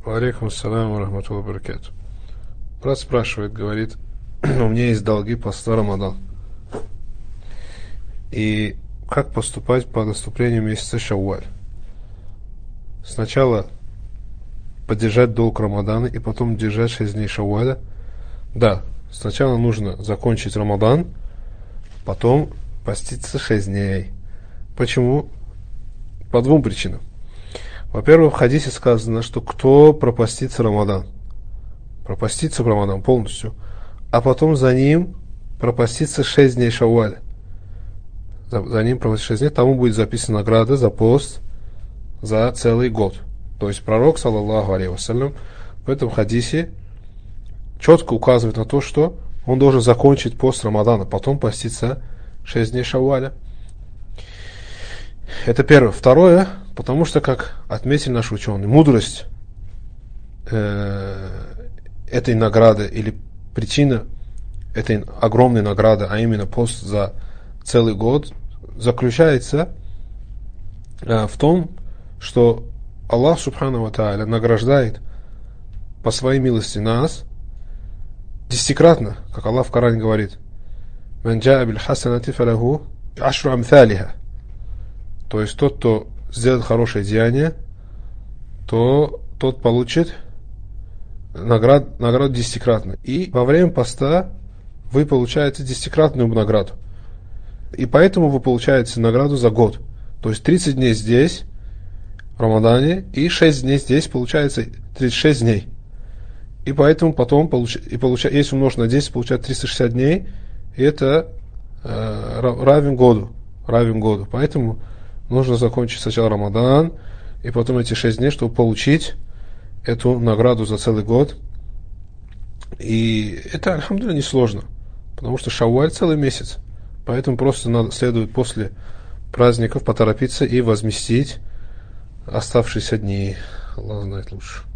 Алейкум ассаляму ва рахматуллахи ва баракатух. Брат спрашивает, говорит, у меня есть долги поста Рамадан. И как поступать по наступлению месяца Шавваль? Сначала поддержать долг Рамадана и потом держать 6 дней Шавваля? Да, сначала нужно закончить Рамадан, потом поститься 6 дней. Почему? По двум причинам. Во-первых, в хадисе сказано, что кто пропастится Рамадан, пропастится в Рамадан полностью, а потом за ним пропастится 6 дней Шавваля. За ним пропастится 6 дней, тому будет записана награда за пост за целый год. То есть пророк, саллаллаху алейхи вассалям, в этом хадисе четко указывает на то, что он должен закончить пост Рамадана, потом поститься 6 дней Шавваля. Это первое. Второе, потому что, как отметили наши ученые, мудрость этой награды или причина этой огромной награды, а именно пост за целый год, заключается в том, что Аллах Субхану ва Тааля награждает по своей милости нас десятикратно, как Аллах в Коране говорит: «Ман джаа биль хасанати фалаху ашру амсалиха». То есть тот, кто сделает хорошее деяние, то тот получит награду десятикратно. И во время поста вы получаете десятикратную награду. И поэтому вы получаете награду за год. То есть 30 дней здесь, в Рамадане, и 6 дней здесь, получается 36 дней. И поэтому потом, если умножить на 10, получается 360 дней, и это равен году. Поэтому нужно закончить сначала Рамадан, и потом эти 6 дней, чтобы получить эту награду за целый год. И это, альхамдулилля, несложно, потому что Шавваль целый месяц. Поэтому просто следует после праздников поторопиться и возместить оставшиеся дни. Аллах знает лучше.